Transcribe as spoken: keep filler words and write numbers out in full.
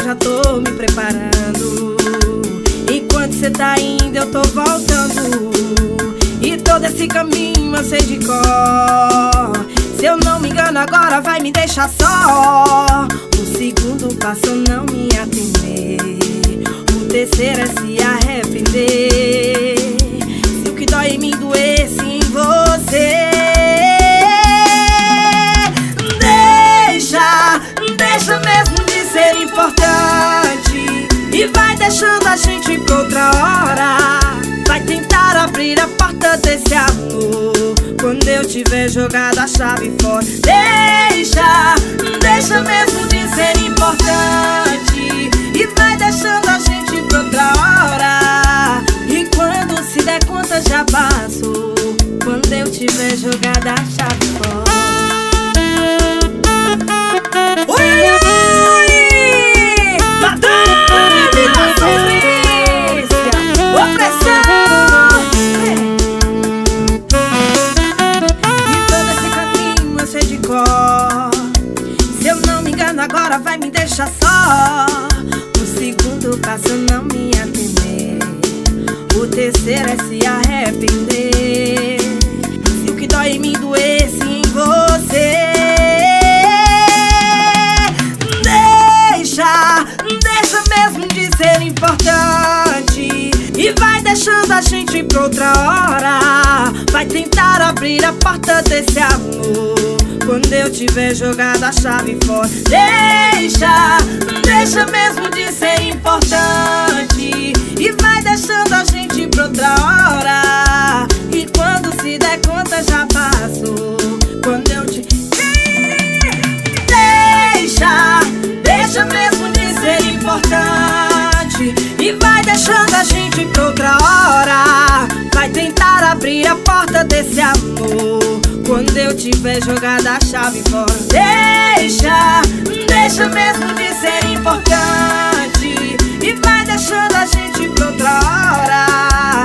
já tô me preparando. Enquanto cê tá indo eu tô voltando, e todo esse caminho eu sei de cor. Se eu não me engano agora vai me deixar só. O segundo passo não me atender, o terceiro é se arrepender. Se o que dói em mim doesse em você, Deixa, deixa mesmo de ser importante, e vai deixando a gente pra outra hora. Vai tentar abrir a porta desse amor quando eu tiver jogado a chave fora. Deixa, deixa mesmo de ser importante, e vai deixando a gente pra outra hora. E quando se der conta já passou, quando eu tiver jogado a chave fora. Oi, oi, oi! Madame da sofrência, opressão, é. E todo esse caminho eu sei de cor. Se eu não me engano agora vai me deixar só. O segundo passo não me atender, o terceiro é se arrepender. Se o que dói em mim doesse em você, deixa mesmo de ser importante, e vai deixando a gente pra outra hora. Vai tentar abrir a porta desse amor quando eu tiver jogado a chave fora. Deixa, deixa mesmo de ser importante, e vai deixando a gente pra outra hora. E quando se der conta já passou, quando eu te... Deixa, deixa mesmo de ser importante, e vai deixando a gente pra outra hora. Vai tentar abrir a porta desse amor quando eu tiver jogado a chave fora. Deixa, deixa mesmo de ser importante, e vai deixando a gente pra outra hora.